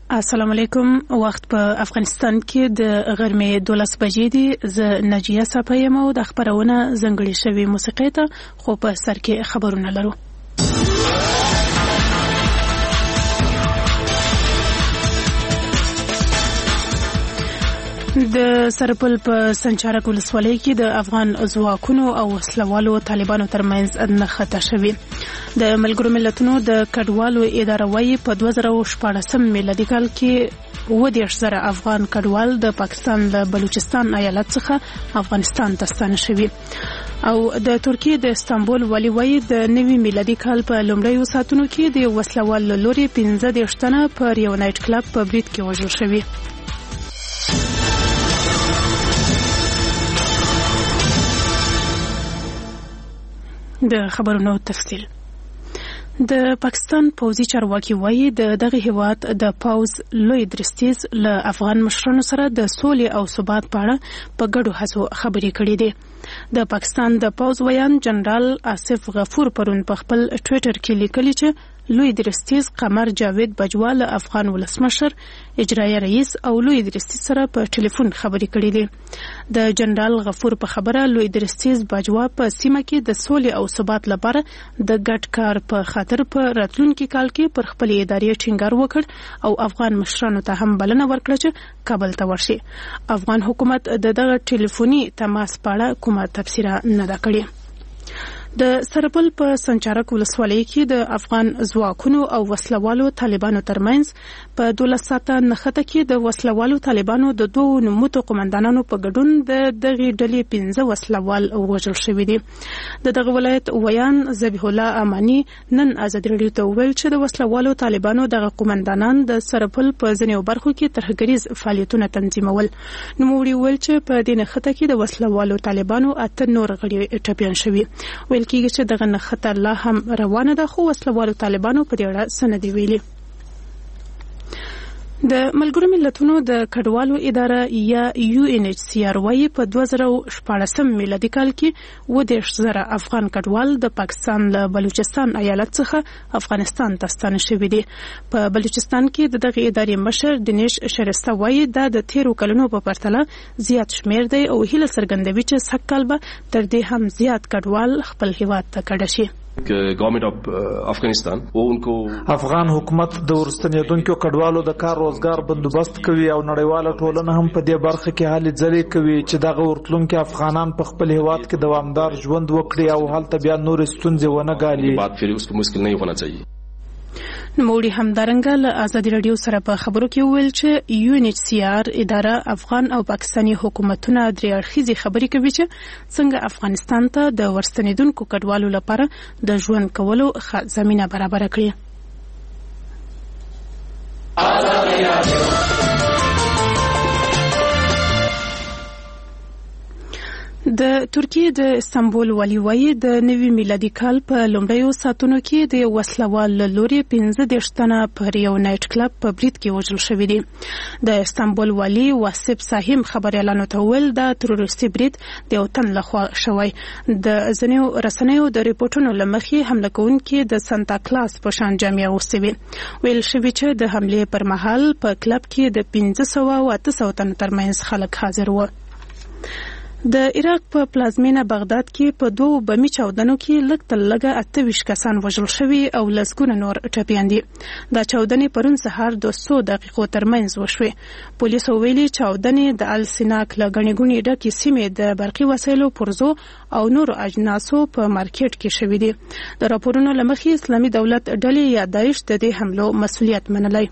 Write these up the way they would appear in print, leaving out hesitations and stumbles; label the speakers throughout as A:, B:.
A: السلام علیکم. وخت په افغانستان کې د غرمې 12 بجې دي. زه نجیه صفایم او د خبرونه زنګړې شوی موسیقي ته خو په سر کې خبرونه لرو. د سرپل په سنچارک ولسوالۍ کې د افغان ځواکونو او وسلوالو طالبانو ترمنځ نښته شوې. د ملګرو ملتونو د کډوالو اداره وايي په 2014 میلادي کال کې 10,000 افغان کډوال د پاکستان له بلوچستان ایالت څخه افغانستان ته ستانه شوي. او د ترکیې د استانبول والي وايي د نوي میلادي کال په لومړیو ساعتونو کې د وسلوال له لوري 15 تنه پر یو نایټ کلب په برید کې وژل شوي. د خبرونو تفصیل. د پاکستان پوځي چارواکي وایي د دغه هیواد د پوځ لوی درستیز له افغان مشرانو سره د سولې او ثبات په اړه په ګډو هڅو خبرې کړې دي. د پاکستان د پوځ ویان جنرال آصف غفور پرون په خپل ټویټر کې لیکلي چې لوی درستیز قمر جاوید بجوا له افغان ولسمشر اجرایي رئیس او لوی درستیز سره په ټلیفون خبرې کړې دي. د جنرال غفور په خبره لوی درستیز بجوا په سیمه کې د سولې او ثبات لپاره د ګډ کار په خاطر په راتلونکي کال کې پر خپل ادارې ټینګار وکړ او افغان مشرانو ته هم بلنه ورکړه چې کابل ته ورشي. افغان حکومت دغه ټلیفوني تماس په اړه کومه تفسیر نه ده کړې. د سرپل په سنچارک ولسوالۍ کې د افغان ځواکونو او وسلوالو طالبانو ترمنځ په 12 ساعته نښته کې د وسلوالو طالبانو د دوه نوموتو قومندانانو په ګډون د دغه ډلې 15 وسلوال وژل شوي دي. د دغه ولایت ویان ذبیح الله امانی نن ازادي راډیو ته وویل چې د وسلوالو طالبانو دغه قومندانان د سرپل په ځینو برخو کې ترهګریز فعالیتونه تنظیمول. نوموړي وویل چې په دې نښته کې د وسلوالو طالبانو 8 نور غړي ټپیان شوي. ویل کېږي چې دغه نښته لا هم روانه ده خو وسلوالو طالبانو په دې اړه څه نه دي ویلي. د ملګرو ملتونو د کډوالو اداره یا UNHCR وايي په 2014 میلادي کال کې 10,000 افغان کډوال د پاکستان له بلوچستان ایالت څخه افغانستان ته ستانه شوي دي. په بلوچستان کې د دغه ادارې مشر دنیش شرسته وايي دا د 13 کلونو په پرتله زیات شمیر دی او هیله څرګندوي چې سږ کال به تر دې هم زیات کډوال خپل هیواد ته کډه شي.
B: Government of Afghanistan वो उनको
C: افغان حکومت د ورستنیدونکو کډوالو د کار روزګار بندوبست کوي او نړیواله ټولنه هم په دې برخه کې هلې ځلې کوي چې دغه ورتلونکو افغانان په خپل هیواد کې دوامدار ژوند وکړي او هلته بیا نور ستونزې ونه ګالي.
B: बात फिर उसको मुश्किल नहीं होना चाहिए.
A: نوموړي همدارنګه له ازادي راډیو سره په خبرو کې وویل چې UNHCR اداره افغان او پاکستاني حکومتونه درې اړخیزې خبرې کوي چې څنګه افغانستان ته د ورستنیدونکو کډوالو لپاره د ژوند کولو زمینه برابره کړي. د ترکیې د استانبول والي وايي د نوي میلادي کال په لومړیو ساعتونو کې د وسلوال له لوري 15 تنه پر یو نایټ کلب په برید کې وژل شوي دي. د استانبول والي واسف ساهم خبريالانو ته ویل دا تروریستي برید د یو تن لخوا شوی. د ځینو رسنیو د ریپورتونو لمخې حمله کوونکي د سانتا کلاس په شان جامې اغوستې وي. ویل شوی چې د حملې پر مهال په کلب کې د 1500 او 800 تنو ترمنځ خلک حاضر وو. د عراق په پلازمینه بغداد کې په 2 بمي چاودنو کې لږ تر لږه 28 کسان وژل شوي او لسګونه نور ټپیان دي. دا چاودنې پرون سهار د 100 دقیقو ترمنځ وشوې. پولیسو ویلي چاودنې د السیناک له غني غونې ډکې سیمې د برقي وسایلو پرزو او نور اجناسو په مارکیټ کې شوې دي. د راپورونو لمخې اسلامي دولت ډلې یا داعش د دې حملو مسؤلیت منلی.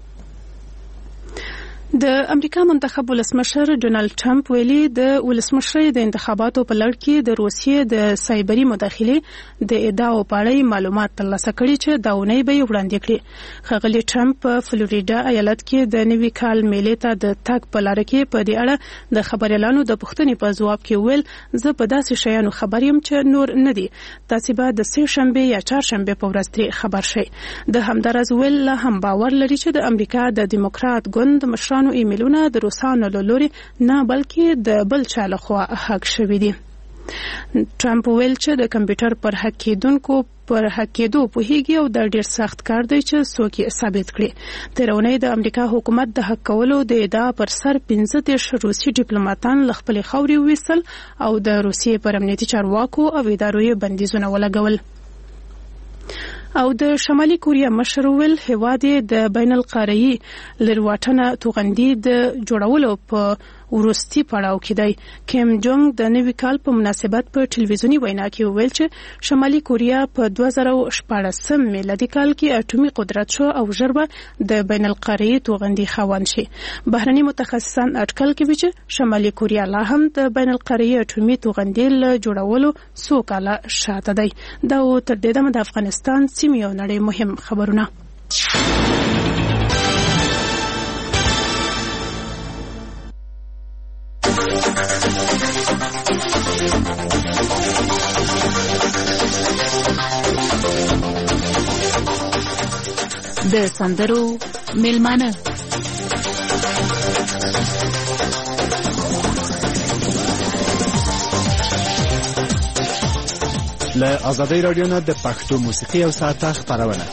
A: د امریکا منتخب ولسمشر ډونالد ټرمپ ویلي د ولسمشرۍ د انتخاباتو په لړ کې د روسیې د سایبري مداخلې د ادعاو په اړه معلومات ترلاسه کړي چې دا اونۍ به یې وړاندې کړي. ښاغلي ټرمپ په فلوریډا ایالت کې د نوي کال میلې ته د تګ په لاره کې په دې اړه د خبريالانو د پوښتنې په ځواب کې ویل زه په داسې شیانو خبر یم چې نور نه دي. تاسو به د سه شنبه یا چهارشنبه په ورځ ترې خبر شئ. د همدارز ویل لا هم باور لري چې د امریکا د دیموکرات ګوند مشرانو ایمیلونه د روسانو له لوري نه بلکې د بل چا لخوا هک شوي دي. ټرمپ ویل چې د کمپیوټر پر حق کېدو پوهیږي او د ډیر سخت کار دی چې څوک یې ثابت کړي. تیرونی د امریکا حکومت د حق کولو د ادعا پر سر 15 روسي ډیپلوماټان ل خپل خاوري وېستل او د روسیې پر امنیتي چارواکو او ادارو بندیزونه ولګول. او د شمالي کوریا مشر ویل هیواد د بین القاره‌ای لرواټنه توغندي د جوړولو په ورستي پړاو کې دی. کیم جونګ د نوي کال په مناسبت په ټلویزیونی وینا کې ویل چې شمالي کوریا په 2014 میلادي کال کې اټومي قدرت شو او ژر به د بین القاره‌ای توغندي خاوند شي. بهرني متخصصان اټکل کوي چې شمالي کوریا لا هم د بین القاره‌ای اټومي توغندي له جوړولو څو کاله شاته دی. دا تر دې دمه د افغانستان سیمې او نړۍ مهم خبرونه.
D: د سندرو میلمانه
E: له آزادۍ رادیو نه د پښتو موسیقي او ساعته خبرونه.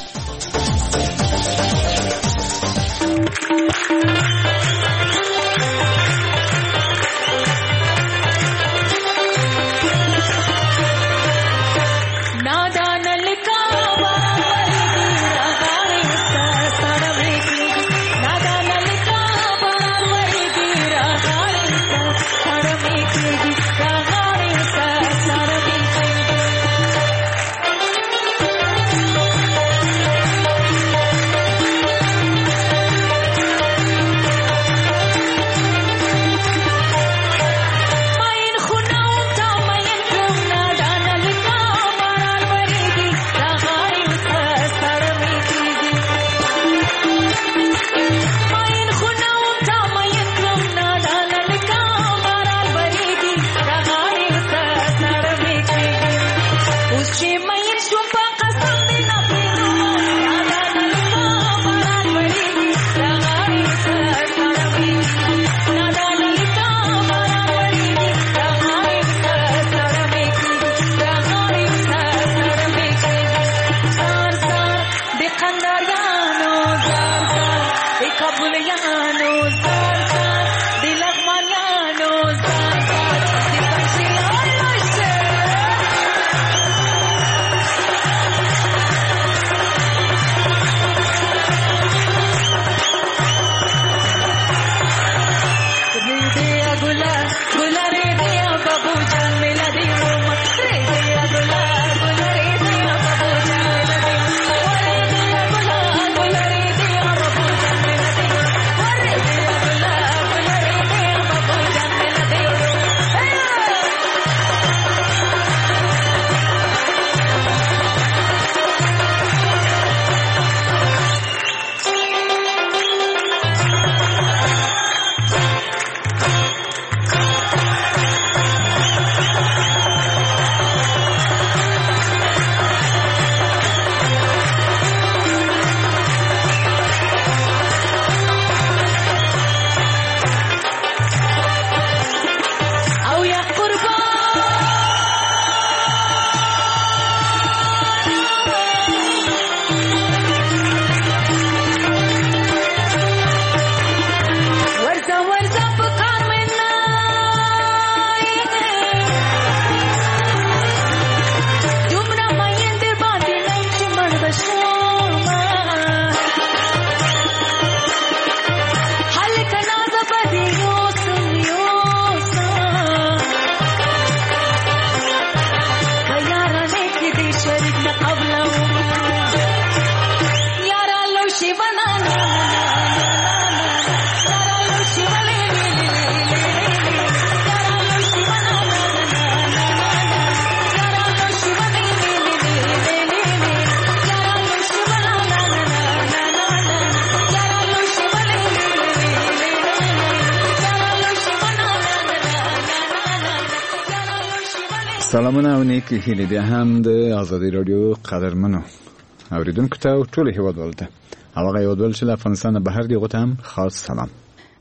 F: سلامونه او نیکی هیلې بیا هم د آزادۍ رادیو قدرمنو اوریدونکو ته ټول هیوادوالو ته هغه هیوادوال چې له افغانستان بهر دی غوته هم خاص سلام.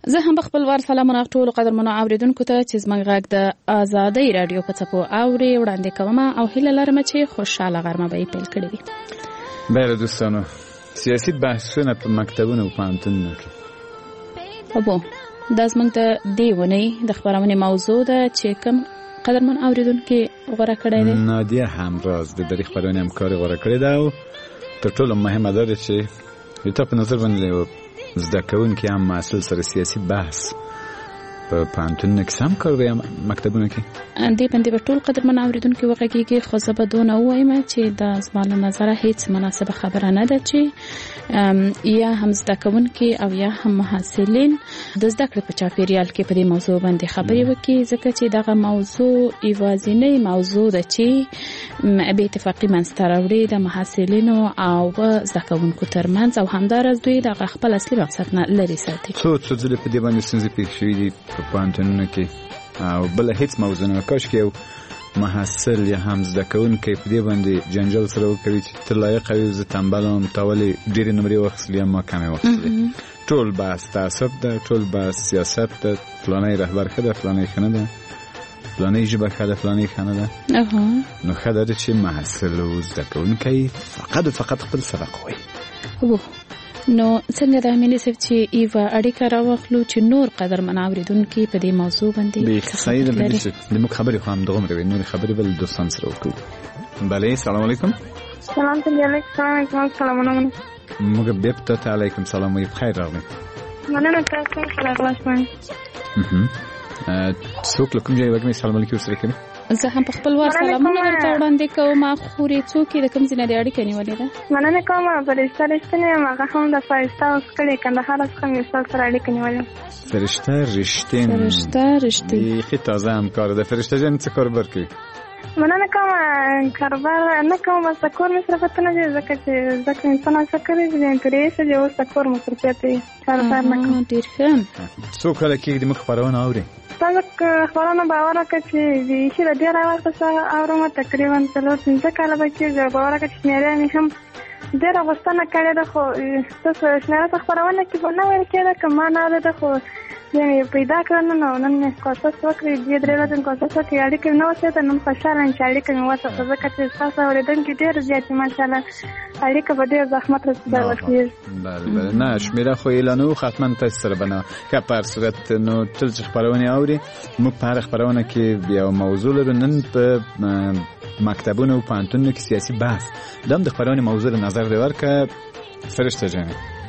D: زه هم خپل ور سلامونه ټول قدرمنو اوریدونکو ته چې زموږ غږ د آزادۍ رادیو په څپو اوري وړاندې کوم او هیله لرم چې خوشاله غرمه به پیل کړی وي.
F: بله دوستانو، سیاسي بحثونه په مکتبونو او پوهنتونونو کې
D: ابو دا زموږ د دې ونې د خبرونې موضوع ده چې کوم قدرمن اوریدونکو غوړه کړی دی.
F: نادیه همراز د دې خبرونې همکاري غوړه کړې ده او تر ټولو مهمه ده چې یو په نظر باندې زده کوونکي هم مسل سره سیاسي بحث په پوهنتونونو کې هم کوي یا مکتبونو کې
D: دې باندې په ټول قدرمن اوریدونکو وغږیږي. خو زه به دونه ووایم چې دا زما له نظره هیڅ مناسبه خبره نه ده چې یا هم زده کوونکي او یا هم محصلین د زده کړې په چاپیریال کې په دې موضوع باندې خبرې وکړي، ځکه چې دغه موضوع یوازینی موضوع ده چې بې اتفاقي منځته راوړي د محصلینو او زده کوونکو ترمنځ او همداراز دوی دغه خپل اصلي مقصد نه لرې ساتي.
F: څو ځلې په دې باندې ستونزې پیښ شوي دي په پوهنتونونو کې او بل هیڅ موضوع نه کاش کې یو محصل یا هم زده کوونکی په دې باندې جنجال سره وکړي چې ته لایق یې زه تنبل یم تا ولې ډېرې نمرې واخیستلې یا ما کمې واخیستلې. ټول بحث تعصب ده، ټول بحث سیاست ده، فلانی رهبر ښه ده، فلانی ښه نه ده، فلانی ژبه ښه ده، فلانی ښه نه ده. نو ښه ده چې محصل او زده کوونکی فقط خپل سبق وایي.
D: نو څنګه د امینې صاحب چې ایوا اړیکه راوخلو چې نور قدرمن اوریدونکو په دې موضوع باندې
F: صحیح ده چې موږ خبرې خو هم دغه مروي نور خبرې بل دوستان سره وکړو. بله سلام علیکم.
G: سلام علیکم. سلامونه.
F: موږ به ته علیکم سلام وي بخیر راغلی.
G: مننه تاسو سره غواړم.
F: څوک کوم ځای وګورئ سلام علیکم سره کوي.
D: زه هم په خپل ور سلامونه ورته وړاندې کوم. خوري څوک د کوم ځای نه اړیکه نیولې ده؟
G: مننه کوم. فرشته رښتینی هغه هم د فایستا اوس کړي کندهار څخه مې سره اړیکه نیولې.
F: فرشته رښتینی خې تازه همکار ده. فرشته جان څه کار برکې؟
G: مننه کوم. کاروبار نه کوم، بس کور مې سره پته نه دی ځکه چې ځکه انسان څه کوي چې انټریس دی اوس کور مې سره پته دی. کار نه کوم.
D: ډیر ښه.
F: څو کله کې د مخ خبرونه اوري؟
G: تاسو خبرونه باور وکړئ چې چې د ډیر وخت څخه اورم تقریبا 3 کاله به چې باور وکړئ چې نه هم ډیر غوښتنه کړې ده. خو تاسو شنه خبرونه کې نه ویل کېده کما نه ده خو یعنی پیدا کړنه نو نن کوشش وکړې دې درې ورځې کوشش وکړې اړیکې نو وسه نن خوشاله چې اړیکې نو وسه ځکه چې تاسو اوریدونکو ډیر زیات ماشاءالله اړیکه به ډیر زحمت راځي.
F: بله نه شمیره خو اعلانو ختمن تاسو سره بنا که په صورت نو تل خبرونه اوري موږ په خبرونه کې بیا موضوع لرو. نن په مکتبونو او پوهنتونونو کې سیاسي بحث دم د خبرونه موضوع نظر دی ورکه فرشته جان.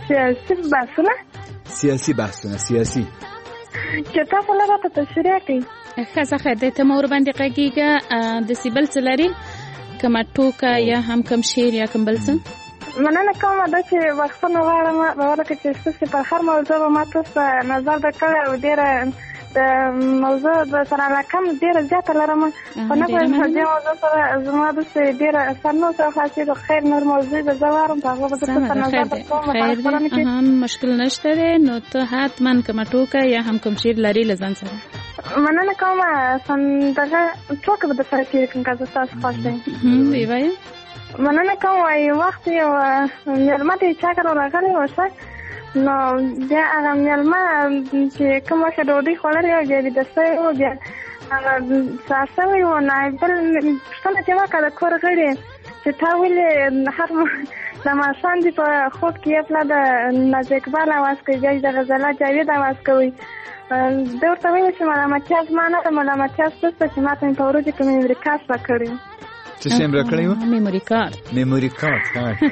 F: سیاسي بحثونه
G: چې تاسو لږه تشریح کړئ.
D: ښه خیر دی. ته مور باندې غږیږه د سیبل څه لري کومه ټوکه یا هم کوم شعر یا کوم بل څه؟
G: مننه کوم دا چې وختونه غواړم ورکه چې څه په هر موضوع ما تاسو نظر وکړ او ډیره د موضوع د سره علاقه ډیره زیاته لرم. په نه په دې موضوع سره زما د ډیره سرنو څه خاصه خیر نور موضوع د زوارم په هغه د څه نظر کوم
D: هم مشکل نشته دی. نو ته حتما کوم ټوکه یا هم کوم شعر لري لزان سره؟
G: مننه کوم. څنګه ټوکه به د سره کې کوم کار تاسو خوښه
D: وي وای.
G: مننه کوم. وايي وخت یو ملمته چا کړو راغلی وسه نو بیا هغه ملما چې کوم څه ډوډۍ خوړلې او بیا د سې او بیا هغه ساسوي و نه بل څنګه چې واکه کور غړي چې تا ویلې هر لما شاندې په خوب کې خپل د نازکبال आवाज کوي د غزل جاوید आवाज کوي. دا ورته وایي چې ملامتیا زمانه د ملامتیا څه چې ماته په ورځ کې مې امریکا څخه کړی.
F: څه شي امریکا؟
D: میموري کارت.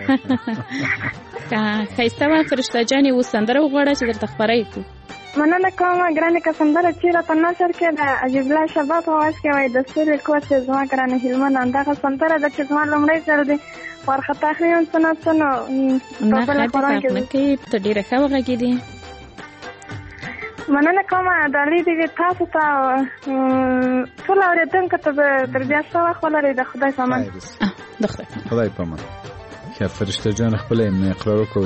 D: خیسته و فرشته جانی و سندره وغواړه چې درته خبرې کوي.
G: مننه کوم. ګرانه که سندره چیرې په نشر کې د عجیب الله شباب आवाज کې وای د سوري کوڅه زما ګرانه هلمند اندغه سندره د چې زما لمړی ځل دی ورخه تخریون څنګه
D: نه خاطر کې ته ډیره ښه وغږیدې.
G: مننه کوم. د دې تاسو ته ټول اوریدونکو ته تر بیا څو وخت ولري د خدای پامان.
F: خدای پامان. که فرشته جان خپل اقرار وکړي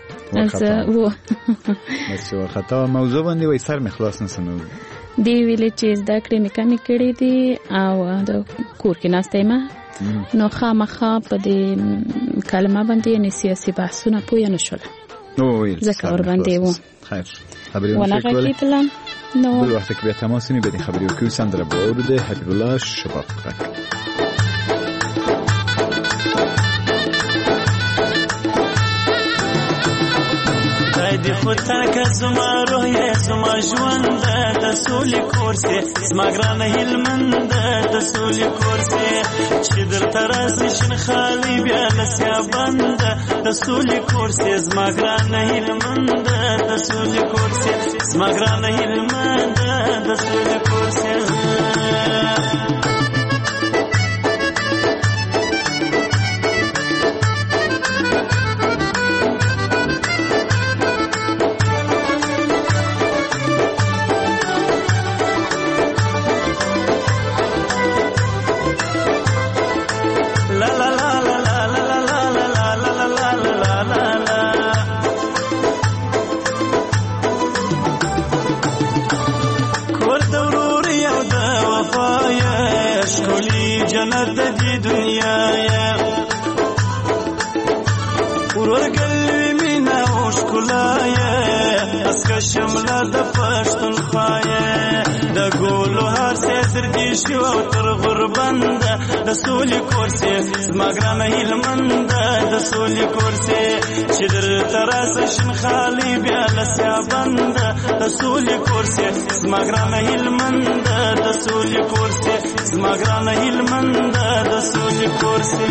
F: بس ورخطا موضوع باندې وای سر مخلاص نسنو
D: دی ویلې چې زده کړې مې کمی کړې دي او د کور کې ناسته ما نو خامخا په دې کلمه باندې نه سیاسي بحثونه پوه نه شول.
F: نو
D: ځکه ور باندې وو.
F: خیر خبرونه
D: کولای نو
F: بل وخت کې بیا تماس نیو بدین خبري وکړو سندره بورده حبیب الله شفاق
H: دی خودتا که زما روح یې زما ژوند د سولې کورسې زما ګرانه هلمند د سولې کورسې چې درته راسي شین خالي بیا لسیا بند د سولې کورسې زما ګرانه هلمند د سولې کورسې زما ګرانه هلمند د سولې کورسې جنت دی دنیا یا ورګل مینا او شکلایا اسکه شمله د پښتونخوا د ګولو هر سر دی شو تر غربند د سولې کورسې زما ګرانه هلمند د سولې کورسې چې در تراس شین خالي بیا لسیا بند د سولې کورسې زما ګرانه هلمند د سولې کورسې زما ګرانه هلمند د سولې کورسې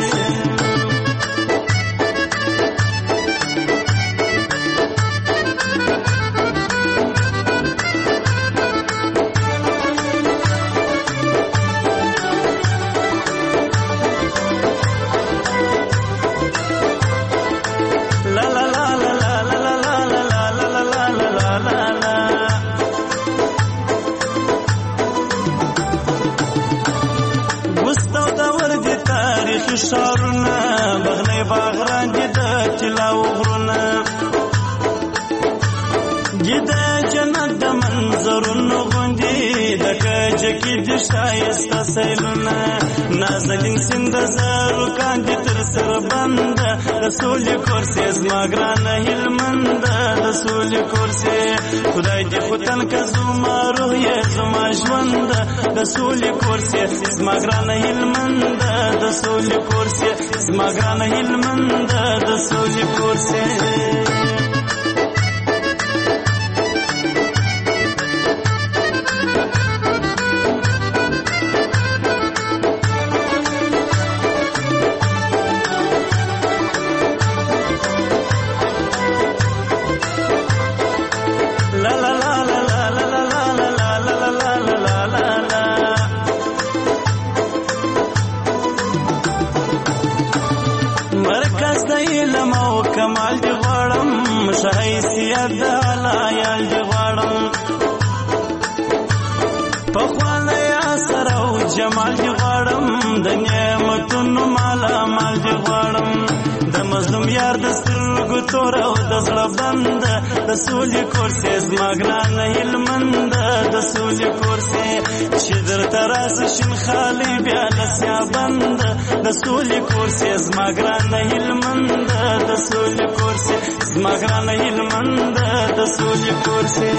H: شارونه بغنی باغران دي د طلا وغرونه ګیده جنت د منظرونو غوندي د کجکی د شایسته سیلونه نازنین سیند زارو کاندي تر سر بند د سولې کورسې زما ګرانه هلمند د سولې کورسې خدای دې ختن که زما روح یې زما ژوند د سولې کورسې زما ګرانه هلمند د سولې کورسې زما ګرانه هلمند د سولې کورسې کمال دی غواړم شایستیت د حلایل دی غواړم پخواله یا سره او جمال دی غواړم د نعمتونو مالا مال دی غواړم د مظلوم یار د سترګو تور او د زړه بند د سولې کورسې زما ګرانه هلمند د سولې کورسې چې درته راسي شین خالي بیا لسیا بند د سولې کورسې زما ګرانه هلمند د سولې کورسې زما ګرانه هلمند د سولې کورسې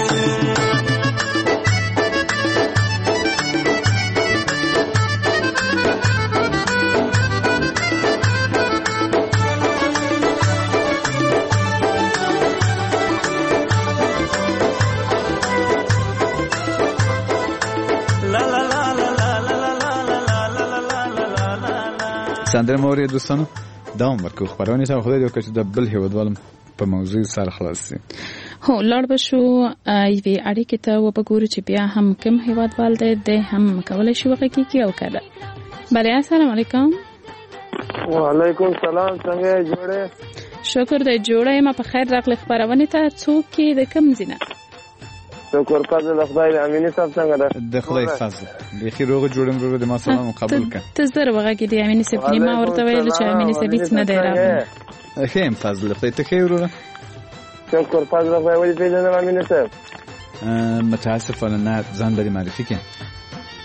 F: سندره موري دوستانو دوام ورکو خبرونه ته خدای دې وکړي د بل هیوادوالم په موضوع سره خلاص شي
D: هو لړ بشو ایوي اړیکې ته وګورو چې بیا هم کوم هیوادوال دی هم کولای شي وکړي کی او کړه بله السلام علیکم
I: وعلیکم السلام څنګه جوړه
D: شکر دې جوړه ما په خیر راغلی خبرونه ته څوک کې د کم زینه
I: شکر فضل خدای امینه صاحب څنګه ده
F: د خدای فضل بخیر روغ جوړم روغ د ما سلام قبول ک
D: ته زره وغه کې د امینه صاحب ما ورته ویل چې امینه صاحب څنګه دی راغلی
F: خیم فضل خدای ته خیر روغ
I: شکر فضل خدای ولې پیژنم امینه صاحب
F: متاسفانه نه ځان لري معرفي کړم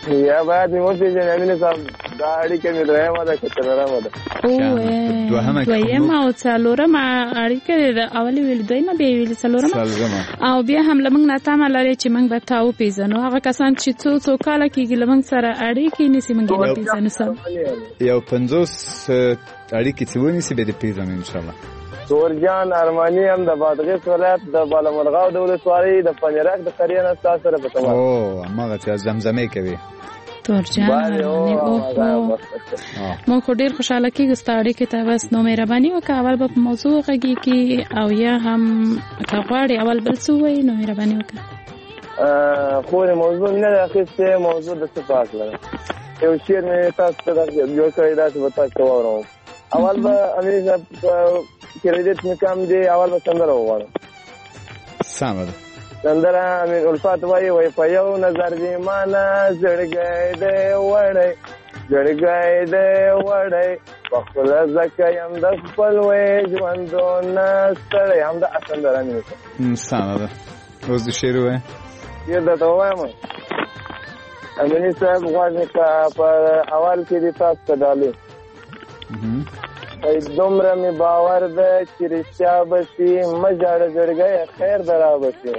I: یا باید مې وپېژنې امین صاحب دا اړیکه مې دویمه ده که څلورمه ده؟
D: دویمه او څلورمه اړیکه ده. اولې ویل دویمه بیا یې ویل څلورمه او بیا هم له موږ نه تمه لري چې موږ به تا وپېژنو. هغه کسان چې څو کاله کېږي له موږ سره اړیکې نیسي موږ یې نه پېژنو. سم
F: یو 50 اړیکې چې ونیسي بیا دې پېژنو انشاءالله.
I: تورجان ارماني هم د بادغیس ولایت د بالامرغاو د ولسوالۍ د پنجرک د قریې نه ستاسو سره په تماس.
F: هماغه چې زمزمې کوي
D: تورجان ارماني. موږ خو ډېر خوشحاله کېږو ستا اړیکې ته. بس نو مهرباني وکړه اول به په موضوع غږېږي او یا هم که غواړې اول بل څه ووایي نو مهرباني وکړه.
I: خو موضوع نه ده اخیستې، موضوع د څه په هکله ده. یو شعر مې تاسو ته جوړ کړی داسې به تاسو ته واورم. اول به امین صاحب کریډیټ مې کم دی، اول به سندره وغواړم.
F: سمه ده.
I: سندره امین الفات وایي په یو نظر دې مانه زړګی دی وړی زړګی دی وړی په خپله ځکه یم د خپل وی ژوندونه ستړی. همدا سندره امین صاحب.
F: سمه ده. اوس د شعر ووایه.
I: شعر درته ووایم امین صاحب. غواړ مې که په اول کې دې تاسو ته ډالۍ دومره مې باور ده چې رښتیا به شي. مه ژاړه زړګیه خیر ده را به شي.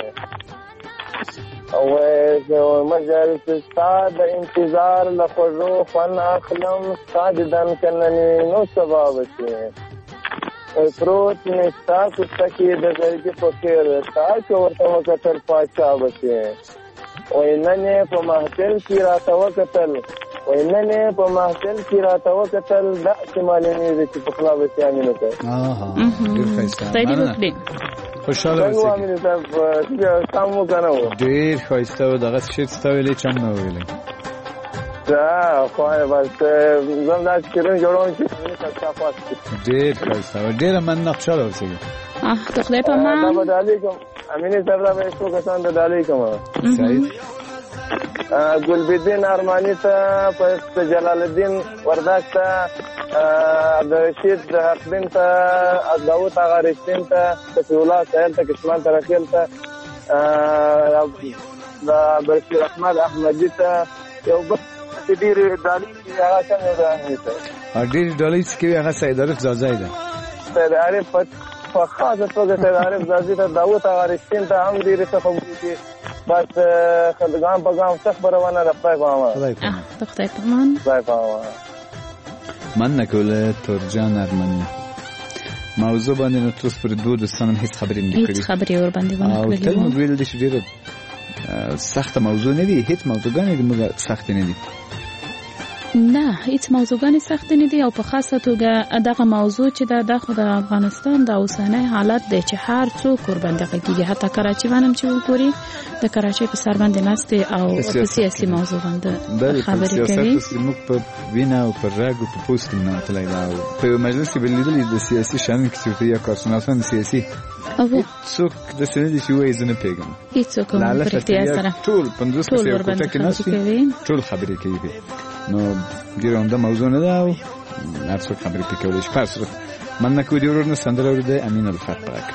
I: مه ژاړه چې ستا د انتظار له خوږو خوند اخلم. ستا دیدن که ننې نو سبا به شي. پروت مې ستا کوڅه کې د زړګي په څېر ستا چې ورته وکتل پاچا به شي. نن یې په محفل کې راته وکتل نن یې په محفل کې راته وکتل داسې معلومېږي چې په خلا به شي امین صاحب.
F: خوشحاله اوسئ.
I: سم مو که نه و؟
F: ډېر ښایسته و. دغه شعر ستا ویلی چې هم نه و ویلی.
I: خو بس زه هم داسې شعرونه جوړوم چې ستا خوښ کړي.
F: ډېر ښایسته و. ډېره مننه. خوشحاله اوسئ.
D: د خدای په امان.
I: دا به ډالۍ کوم امین صاحب. دا به یې څو کسان ته ډالۍ کوم.
F: صحیح.
I: ګلبدین ارماني ته، په جلال الدین وردک ته، عبدالرشید حقدین ته، داود آغا رشدین ته، صفی الله سهیل ته، کشمان ترخیل ته، عبدالرشید احمد احمدی ته. یو بل ډېرې ډالۍ چې هغه څنګه ده امین صاحب؟
F: ډېرې ډالۍ چې کوي هغه سید عارف زازی ده.
I: سید عارف په خاصه توګه سید عارف زازی ته، داود آغا رشدین ته هم ډېرې ښه خبرې دي. بس ګام په ګام څه خبرونه ده. خدای په امان.
D: د خدای په امان.
I: خدای په امان.
F: مننه کوله تورجان ارمني. موضوع باندې نو تاسو پر دوه دوستانو هیڅ خبرې نه کړې.
D: هیڅ خبرې ور باندې ونه کړې.
F: او تل مو ویل دي چې ډېره سخته موضوع نه دي. هیڅ موضوعګانې موږ سخت نه دي.
D: نه هیڅ موضوعګانې سخت نه دي او په خاصه توګه دغه موضوع چې د خو د افغانستان د اوسنۍ حالت دی چې هر څوک ور باندې غږیږي. حتی کراچي باندې چې وګوري د کراچي په سر باندې ناستې او په سیاسي موضوع باندې خبرې کوي.
F: سیاست موږ په وینا او په راګ او په پوسټ کې نه تلای دا په مجلس کې بلیدل د سیاسي شان کې چې یا کارشناسان سیاسي او څوک د سندې چې وایي زنه پیغام
D: هیڅوک هم پرتیا سره
F: ټول 50 کې یو کوټه کې ناستې ټول خبرې کوي. نو ګیرونده موضوع نه ده او هر څوک خبرې کوي. شپه سره مننه کوم دی ورنه سندره ورده امین الفات پاک.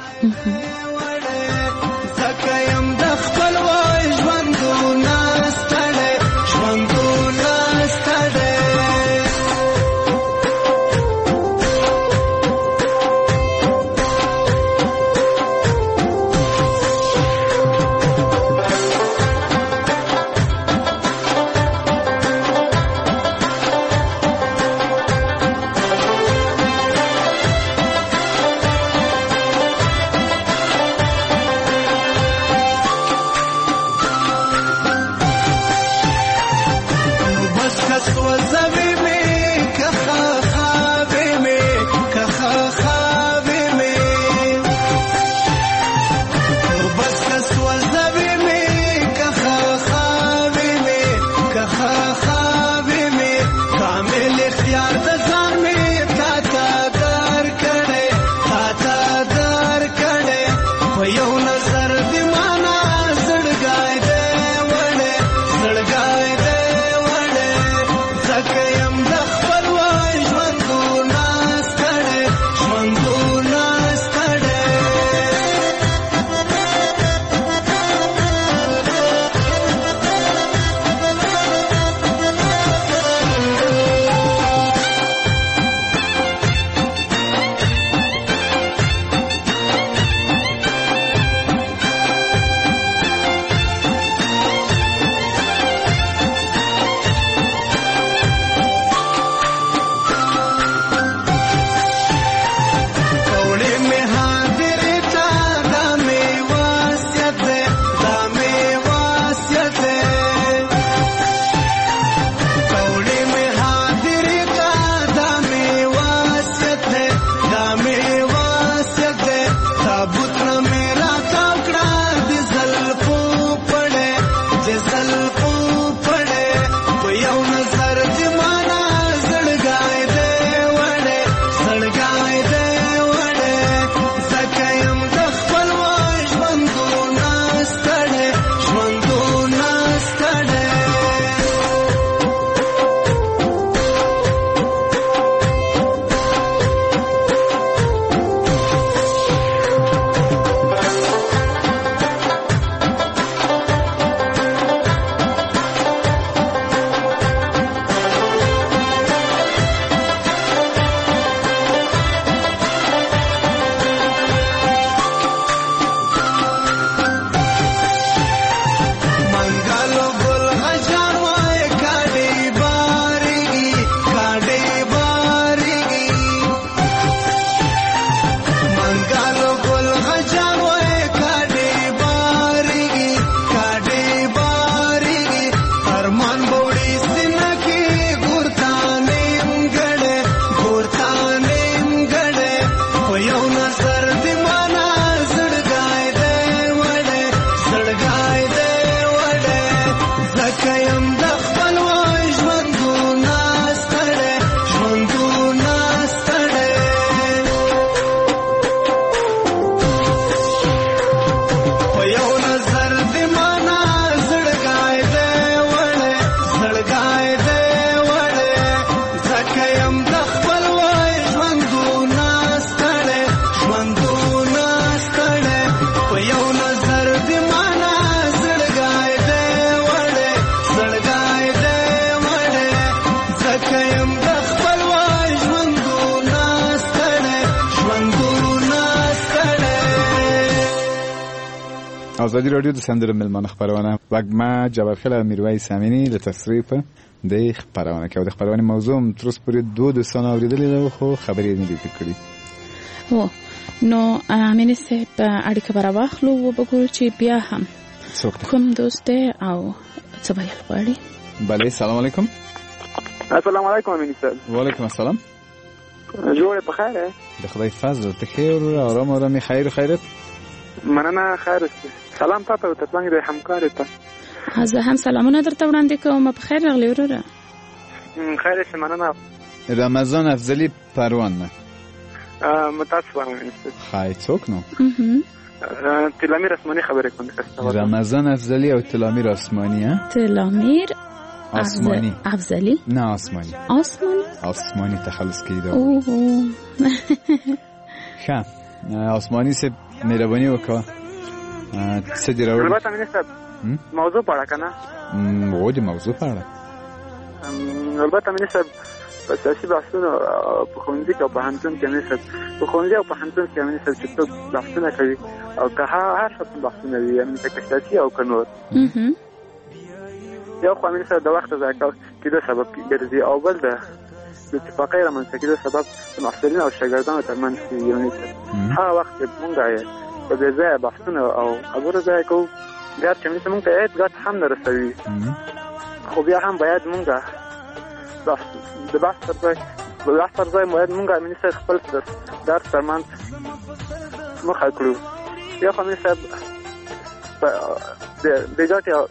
F: ازادي رادیو د سندرو ملمان خبرونه وګما جبرخل میرویس امینی د تصریف د خبرونه کې د خبرونه موضوع تر اوسه پورې 2 سنه اوریدلې خو خبرې نه دي کړې.
D: هو نو امینه سه په اړیکه براواخلو و بګور چې بیا هم کوم دوست او څه ویل غواړي.
F: بله سلام علیکم.
J: السلام علیکم امینه صاحب.
F: وعلیکم السلام.
J: جوړ په خیر
F: د خدای فضل ته خیر آرام آرام خیر خیرت.
J: مننه خیر است. سلام تاسو ته څنګه د همکار ته.
D: زه هم سلامونه درته وړاندې کوم. په خیر راغلی وروره.
J: خیر است مننه.
F: رمضان افضلی پروان نه.
J: متاسفانه
F: خای څوک نو؟
J: تلامیر آسمانی خبرې کوم کسته.
F: رمضان افضلی او تلامیر آسمانی ها؟
D: تلامیر
F: آسمانی.
D: افضلی؟
F: نه آسمانی. آسمانی تخلص کیده. خب آسمانی سے مهربانی وکړه. څه دی راوړل؟
J: البته مې صاحب موضوع پاړه کنه.
F: وو دې موضوع پاړه.
J: البته مې صاحب په سیاسي بحثونو په ښوونځي کې او په پوهنتون کې مې صاحب په ښوونځي او په پوهنتون کې مې صاحب چې څوک بحثونه کوي او که هر څه بحثونه وي یعنې که سیاسي او که نور یو خو مې صاحب د وخت ضایع کېدو سبب ګرځي او بل د اتفاقۍ رامنځته کېدو سبب د محصلینو او شاګردانو ترمنځ یعنې هغه وخت چې مونږ په بې ځایه بحثونه او خبرو ضایع کوو ګر چې مونږ ته هېڅ ګټه هم نه رسوي خو بیا هم باید مونږ د بحث پر ځای باید مونږ امیني صاحب خپل درس ترمنځ مخه کړو. یا خو امیني صاحب بې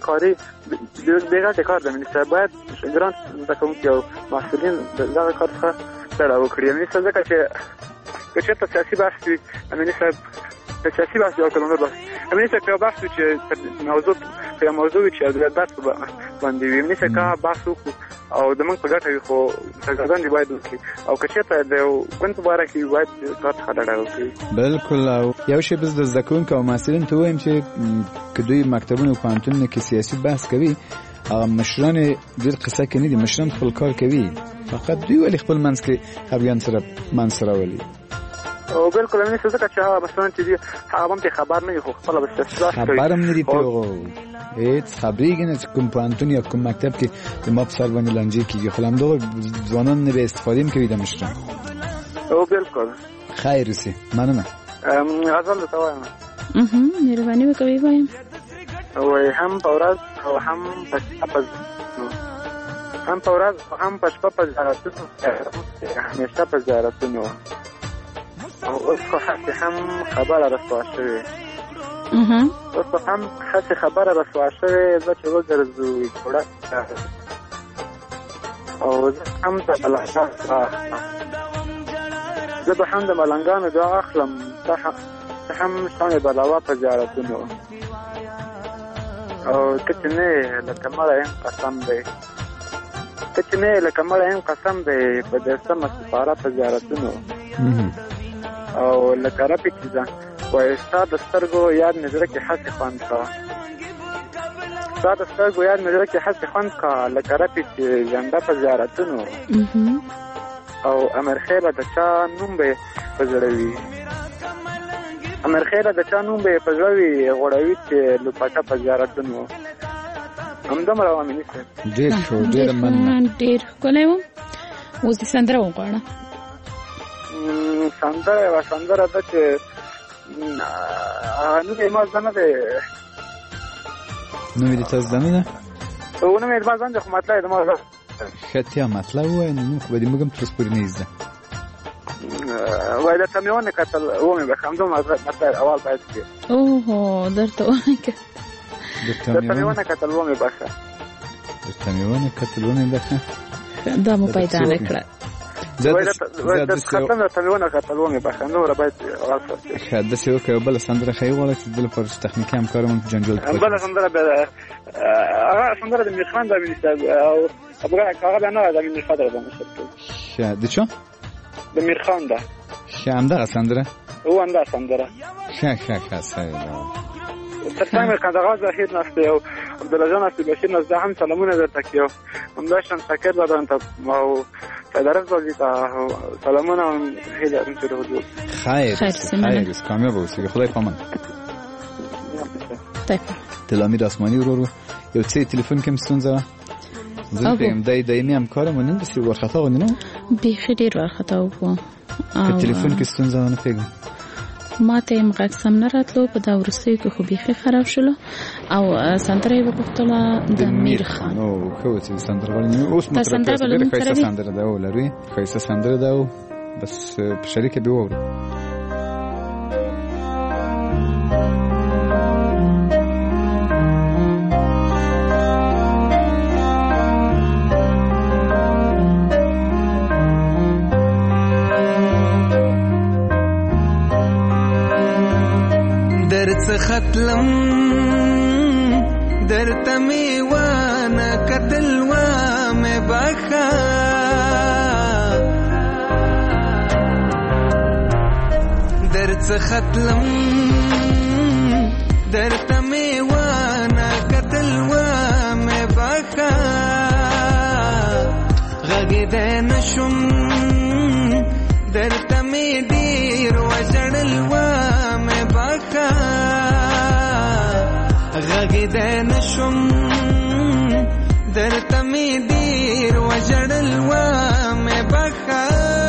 J: ګټې کار د امیني صاحب باید شاګردان زده کوونکي او محصلین د دغه کار څخه ډډه وکړي. امیني صاحب ځکه چې که چېرته سیاسي بحث وي امیني صاحب که سیاسي بحث وي او که نور بحث امیني صاحب که یو بحث وي چې یو موضوع وي چې د درس باندې وي امیني صاحب که بحث وکړو او د موږ په ګټه وي خو شاګردان دې باید وکړي او که چېرته د یو ګوند په باره کې باید کار څخه ډډه وکړي.
F: بلکل. یو شی بس د زده کوونکو او محصلینو ته ووایم چې که دوی مکتبونو او پوهنتونونو کې سیاسي بحث کوي مشران ډېر قصه کې نه دي. مشران خپل کار کوي فقط دوی ولې خپل منځ کې خپګان سره منځ راولي.
J: او بالکل امیني صاحب ځکه چې هغه مثلا چې دي هغه هم پرې خبر نه وي خو خپله به سیاسي بحث کوي.
F: خبر هم نه دي پرې هېڅ خبرېږي نه چې کوم پوهنتون یا کوم مکتب کې د ما په سر باندې لانجې کېږي خو همدغه ځوانان نه به استفادې هم کوي د مشران.
J: او بالکل.
F: خیر اوسې مننه.
J: غزل درته وایم
D: مهرباني وکړئ وایم
J: وایي هم په ورځ او هم په شپه هم په ورځ او هم په شپه په زیارتونو همیشه په زیارتونو او اوس خو هسې هم خبره رسوا شوې اوس خو هم هسې خبره رسوا شوې زه چې وګرځو جوړه او زه هم د ملنګانو دعا اخلم زه به هم د ملنګانو دعا اخلم ته هم شامې بلاوا په زیارتونو او ته چې نه یې لکه مړی یم قسم دی ته چې نه یې لکه مړی یم قسم دی په دېرشمه سپاره په زیارتونو او لکه رپې چې ځه وایي ستا د سترګو یاد مې زړه کې هسې خوند کا ستا د سترګو یاد مې زړه کې هسې خوند کا لکه رپې چې ژنده په زیارتونو او امرخیله د چا نوم به یې په زړه وي امرخیله د چا نوم به یې په زړه وي غوړوي چې لوپټه په زیارتونو همدومره وه امیني صاحب.
F: ډېر ښه ډېره مننه.
D: ډېر ښکلی و. اوس دې سندره وغواړه.
J: سندره یوه سندره ده چې نوم یې ما زده نه دی.
F: نوم یې د تا زده نه ده؟
J: نوم یې د ما زده نه دی خو مطلب یې د ما زده.
F: ښه تیا مطلب ووایه نو نوم خو به دې موږ هم تر اوسه پورې نه یې زده.
J: وایي درته مې ونه کتل ومې بخ همدومره مطلب اول باید کړې.
D: اوهو درته ونه کتل.
J: درته مې ونه کتل ومې بخه.
F: درته مې ونه کتل ومې بخه.
D: دا مو پیدا نه کړه.
F: داسې وکړه یو بله سندره ښه یې غواړه چې د ده لپاره تخنیکي همکار مو جنجال
J: بله سندره هغه سندره د میرخان د امیني صاحب او هغه بیا نه د امیني صاحب ده
F: ښه د چا
J: د میرخان ده
F: ښه همدغه سندره
J: هو همدغه سندره
F: ښه صحیح ده
J: تر څنګ میرخان دغه ظاهر ناست دی او عبدالله جان اصلي بشیر ناست ده هم سلامونه درته کوي همداشان شاکر دادن ته او درس بازی تا سلامونه هم هیله لرم چې
F: خیر کامیاب اوسئ خدای پامان. تلامیر آسمانی ورو یو څه ټلیفون کې مستونزه زه پیغام دایمي همکارم ونن بس ورخطا غوندنه
D: بیخي ډیر ورخطا وو
F: په ټلیفون کې ستونزه ونه پیغام
D: ما ته مغاک سم نه راتلو په دا ورستۍ کې خو بیخي خراب شلو او سندره یې وغوښتله د میر خان
F: نو خو چې سندره ولني اوس مترکز ډېر ښایسته سندره ده ولري ښایسته سندره ده بس په شریکه به وورو
K: ختلم درته می وانه کتل و مې بخا درته ختلم درته می وانه کتل و مې بخا غږ دې نشم درته می ډیر وژړل و مې بخا غږ دې نشم درته می ډیر وژړل و مې بخا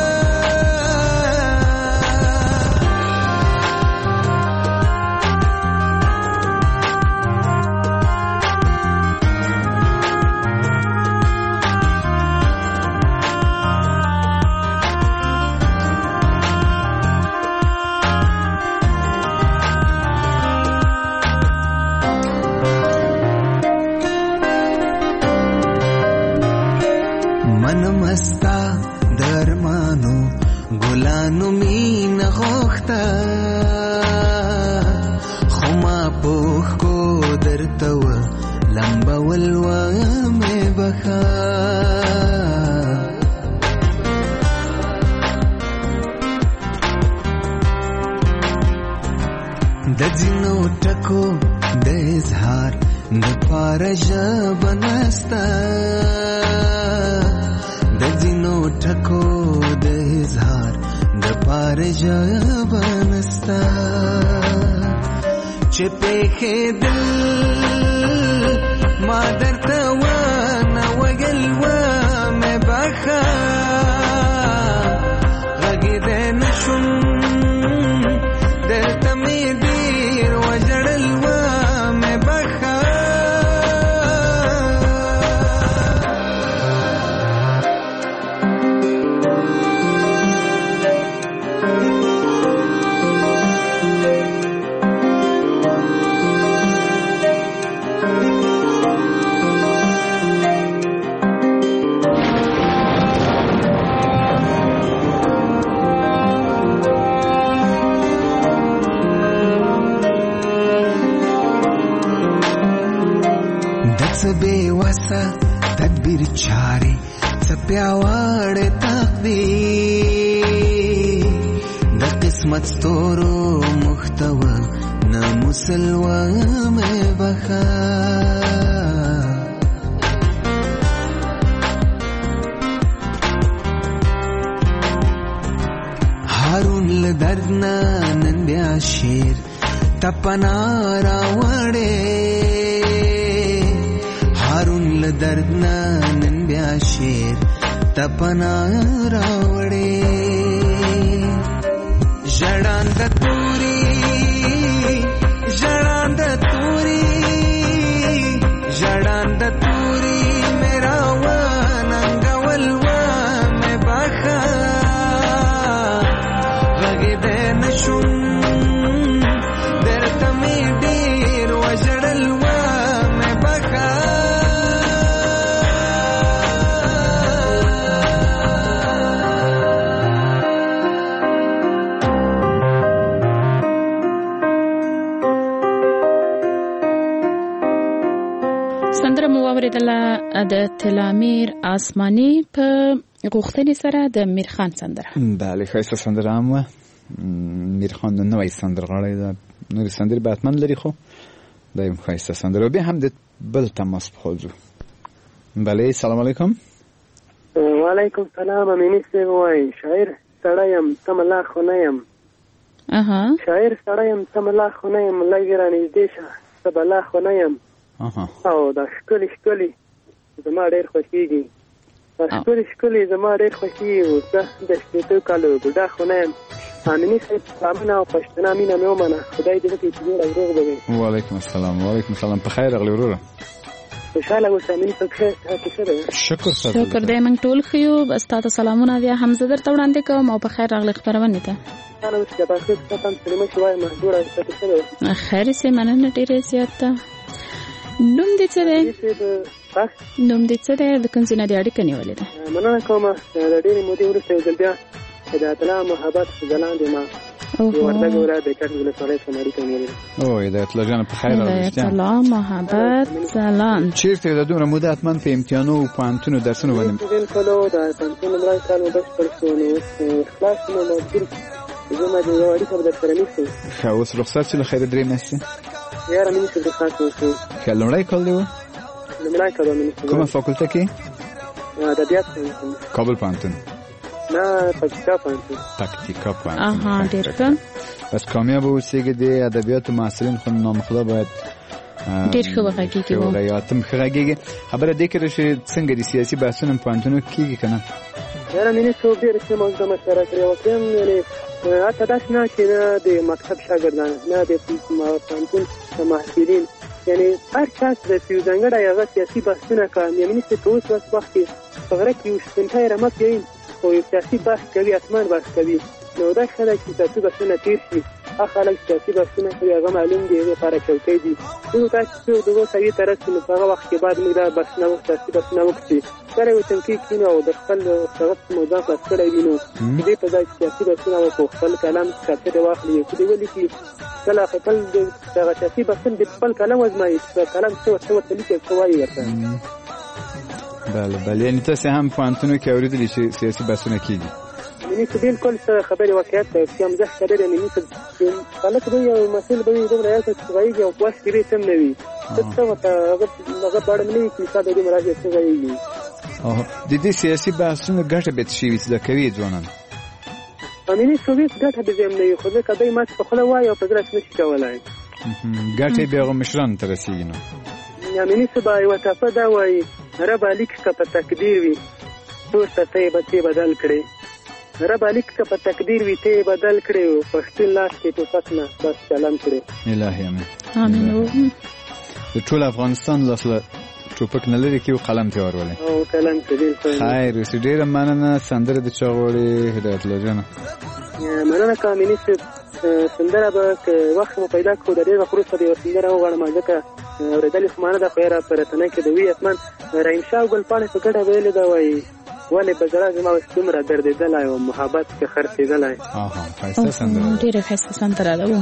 D: د تلامیر آسمانی په غوښتنې سره د میر خان سندره
F: بله ښایسته سندره هم وه میر خان د نوی سندرغاړی ده نورې سندرې به حتما لري خو دا یو ښایسته سندره بیا هم د بل تماس په خوا ځو بله سلام علیکم
L: وعلیکم سلام امیني صاحب وایي شاعر سړی یم تمه لا خو نه یم شاعر سړی یم تمه لا خو نه یم لږ رانږدې شه څه بلا خو نه یم او دا ښکلي ښکلي زما ډېر خوښېږي دا ښکلي زما ډېر خوښېږي اوس د شپېتو کالو بوډا خو نه یم امیني صاحب سلامونه او پښتنه مینه مې ومنه خدای دې وکړي چې ډېر او روغ به وي.
F: وعلیکم السلام په خیر راغلی وروره.
L: خوشحاله اوسه امیني صاحب ښه دی.
D: شکر دی موږ ټول ښه یو. بس تا ته سلامونه بیا هم زه درته وړاندې کوم او په خیر راغلی خپرونې ته. خیر یې مننه ډېرې زیاته. نوم دې څه دی؟ د کوم ځای نه دې اړیکه نیولې ده؟
L: مننه کوم د ډېرې مودې وروسته یو ځل بیا هدایت الله محبت ځلاندې ما وردګ ولایت د کټ ولسوالۍ څخه اړیکه نیولې ده.
F: هدایت الله جان په خیر راغلی.
D: هدایت الله محبت ځلاند
F: چیرته د دومره موده حتما په امتحانو او پوهنتونو درسونه باندې
L: کلو د پوهنتون لومړی کال مو بشپړ شو نو خلاص مو مجبور زما د یو اړیکه به درسره نیسم.
F: ښه اوس رخصت شو له خیره 3 میاشتې
L: یاره مینې صاحب رخصت وشو.
F: ښه لومړی کال دی و؟
L: لومړی کال مینې صاحب.
F: کومه فاکولته کې؟
L: ادبیات.
F: کابل پوهنتون؟
L: نه پکتیکا پوهنتون.
D: ډېر ښه.
F: بس کامیاب اوسېږي د ادبیاتو محصلین خو نامخدا باید
D: ډېر ښه وغږېږي
F: وغږیاتم ښه غږېږي. خبره دې کړې چې څنګه د سیاسي بحثونو په پوهنتونو کې کېږي که نه؟
L: یاره مینې صاحب ډېرې ښې موضوع مشوره کړې وه یعنې حتی داسې نه چې نه د مکتب شاګردان نه د پوهنتون محصلین یعنې هر چا چې د یو ځانګړی هغه سیاسي بحثونه کوي. مینې صاحب په اوس وخت کې په غره کې یو شپنټی رمه کوي او یو سیاسي بحث کوي اسمان بحث کوي نو دا ښه ده چې سیاسي بحثونه تېر شي. هغه خلک سیاسي بحثونه کوي هغه معلوم دي هغې لپاره چوکۍ دي. موږ تاسې څوک د اوس سویې ته رسو نو په هغه وخت کې باید موږ دا بحثونه سیاسي بحثونه وکړي. کله یو چوکۍ کښېنو او د خپل هغه موضوع خلاص کړی وي نو د دې په ځای چې سیاسي بحثونه وکړو خپل کلام کاپچرې واخلي یو څه دې ولیکي کله خپل دغه سیاسي بحثونه د خپل کلام وازمایي چې کلام څه ورته لیکي څه وایي ورته.
F: بله یعنې تاسې هم په پوهنتونو کې اورېدلي چې سیاسي بحثونه کېږي؟
L: مینې صاحب بالکل خبرې واقعیت دی چې مزح خبرې مینې صاحب خلک به یو مسایل به وي دومره یاد چې غږېږي او پوه شي څه نه وي څه ورته هغه په اړه نه وي چې مثال د دې مراجعه څه غږېږي.
F: د دې سیاسي بحثونو ګټه به څه شي وي چې د کوي ځوانان؟
L: مینې صاحب ګټه به زیان نه وي خو ځکه دوی ماته په خوله وایي او په زړه څه نشي کولی.
F: ګټې بیا هغو مشرانو ته رسېږي نو
L: مینې صاحب یوه ټپه دا وایي رب لیک که په تقدیر وي څوک ته ته یې به ته بدل کړې. رب لیک که په تقدیر وي ته یې بدل کړې او پښتون لاس کې ټوپک نه بس چلم کړې.
F: الهي امین. د ټول افغانستان لاس له ټوپک نه لري کې او قلم ته ورولې
L: او قلم ته
F: خیر اوس ډېره مننه. سندره د چا غواړې هدایت الله جانه؟
L: مننه کوم مینې صاحب سندره به که وخت مو پیدا کړو د ډېر وخت وروسته به یوه سندره وغواړم ځکه اورېدلې خو مانه ده خو یاره په رسنۍ کې د وي اسمان رحیم شاه ګلپاڼې په ګډه ویلې ده وایي ولې به زړه زما اوس دومره دردېدلی او محبت کې خرڅېدلی.
F: ښایسته سندره
D: ډېره ښایسته سندره ده.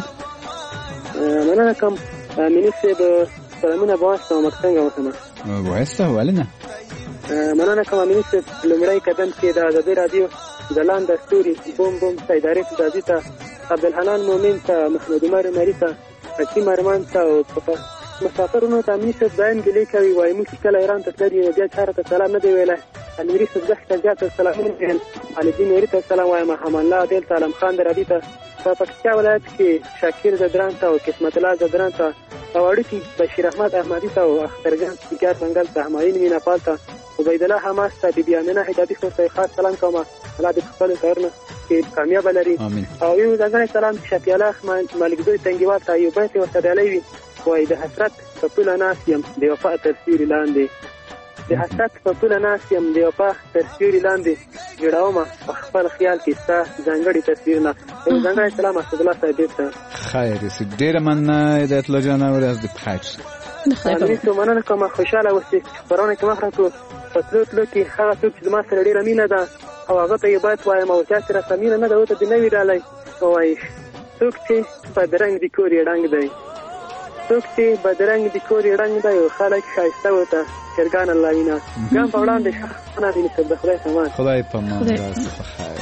L: مننه کوم مینې صاحب سلامونه به واستوم څنګه وسمه
F: وایسته ولې نه.
L: مننه کوم مینې صاحب لومړی قدم کې د ازادۍ راډیو ځلانده ستوري بوم ته ادارې قاضي ته عبدالحنان مومن ته محمد عمر مري ته حکیم ارمان ته او مسافرونو ته امني صاحب بیان ګیلې کوي وایي موږ چې کله ایران ته تللي نو بیا چاره ته سلام نه دی ویلی. المیري صدق ته زیاته سلامونه ویل علي نوري ته سلام وایم حم الله عادل ته علم خان درابي ته په پکتیا ولایت کې شاکر زدران ته او قسمت الله زدران ته او اړیکې بشیر احمد احمدي ته او اخترجان سپیکر منګل ته همایون میناپال ته عبید الله حماس ته بیبي امینه حدادي ته خاص سلام کوم. الله دې خپل کارونه کې کامیاب لري او یو ځانګړی سلام شفیع الله مالکزوی تنګیوال ته یو بیت ورته ډالی وي وایي د حسرت په پوله ناست یم د وفا تر سیوري لاندې د حسرت په پوله ناست یم د وفا تر سیوري لاندې جوړومه په خپل خیال کې ستا ځانګړي تصویرونه. یو ځانګړی سلام اسدالله صاحب ته.
F: خیر ډېره مننه هدایت الله جان ورځ دې په خیر.
L: مننه کوم خوشحاله اوسې خپرونه کې مخ راکړو په تلو تلو کې هغه څوک چې زما سره ډېره مینه ده او هغه ته یې باید وایم او چا سره ته مینه نه ده ورته دې نه وي ډالی وایي څوک چې بدرنګ د کور یې ړنګ دی څوک چې بدرنګ د کور یې ړنګ دی او خلک ښایسته ورته چرګان الله وینه ګام په وړاندې ښه نه دي د خدای په امان.
F: خدای په امان راسه په خیر.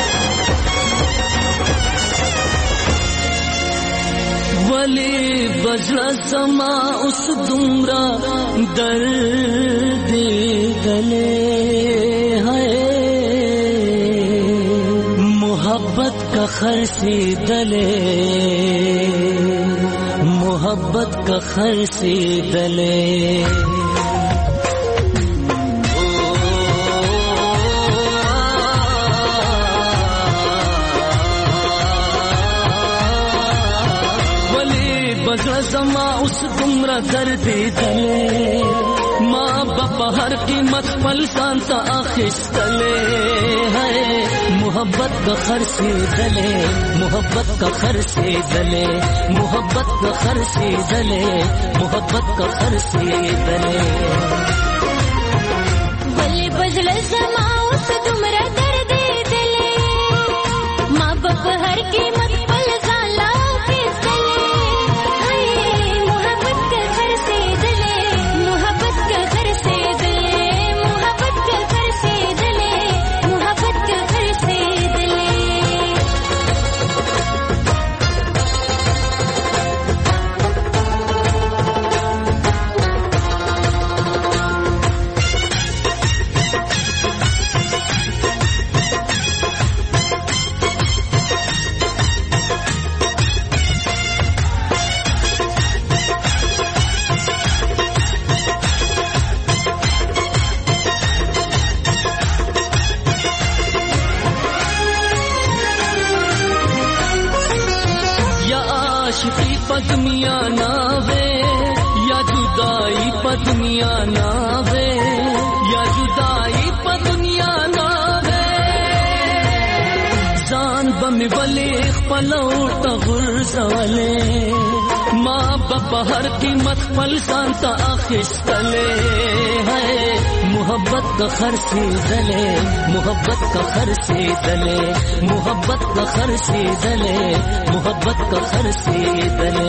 M: ولی بزړه زما اوس دومره درد دلې ہے محبت کا خرسیدلې محبت کا خرسیدلې زما اوس دومره درد دلې ما په هر قیمت خپل ځان ته اخیستلې ہے محبت کا خرسېدلې محبت کا خرسېدلې محبت کا خرسېدلې محبت کا خرسېدلې
N: ولې بزړه زما اوس دومره درد دلې ما په هر قیمت خپل ځان لا
M: दुनिया नावे या जुदाई प दुनिया नावे या जुदाई प दुनिया नावे जान बम वले खपलौट गुरसवले मां बाप हर कीमत पल शांत आखिस्तले है मोहब्बत का खरसीदले मोहब्बत का खरसीदले मोहब्बत का खरसीदले मोहब्बत का खरसीदले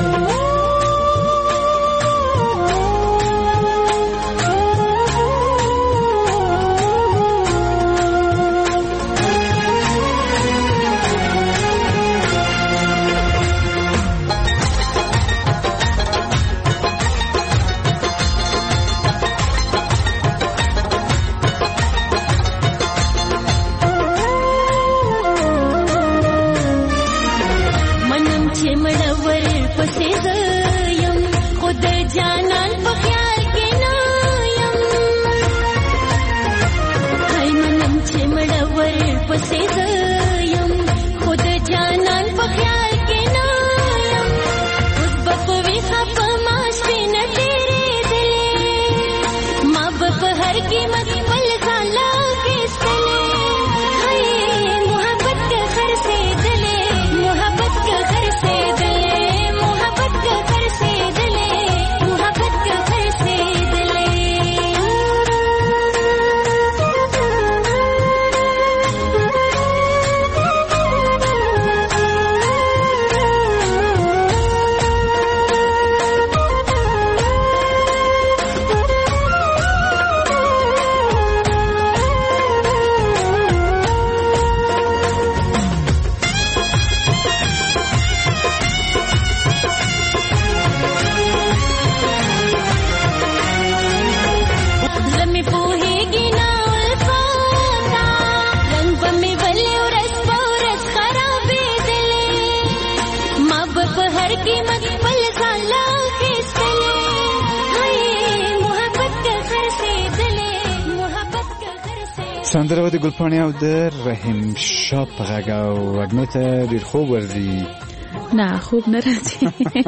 F: سندره د ګلپاڼې او د رحیم شاه په غږ او وږمې ته ډېر خوب ورځي.
D: نه خوب نه راځي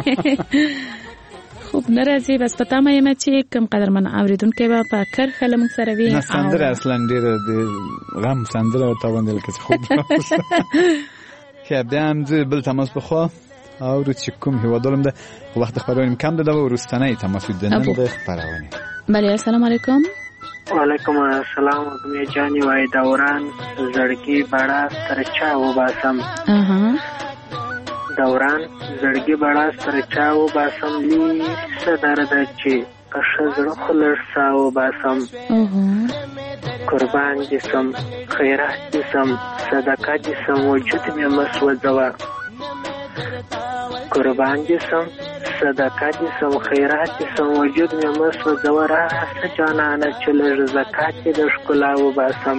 D: خوب نه راځي بس په تمه یم چې کوم قدرمن اورېدونکی به په کرښه له موږ سره وي.
F: نه سندره اصلا ډېره د غم سندره ورته باندې لکه خوب ښه بیا هم زه بل تماس بخوا اورو چې کوم هېوادوالم ده وخت خبرونه کم ده و وروستنی تماس د نن د خپرونې.
D: بله السلام علیکم.
L: وعلیکم السلام. وګمې جانې وای دوران زړګي بڑا ترچا وباسم دوران زړګي بڑا ترچا وباسم لی صدرد چې کښه زړه خلر سا وباسم قربان جسم خیرات جسم صدقه جسم وجود مې مسوځوا قربان جسم صدقات سم خیرات سم وجود مې مسو زورا سجانانه چې لږ زکات د ښکلا وباسم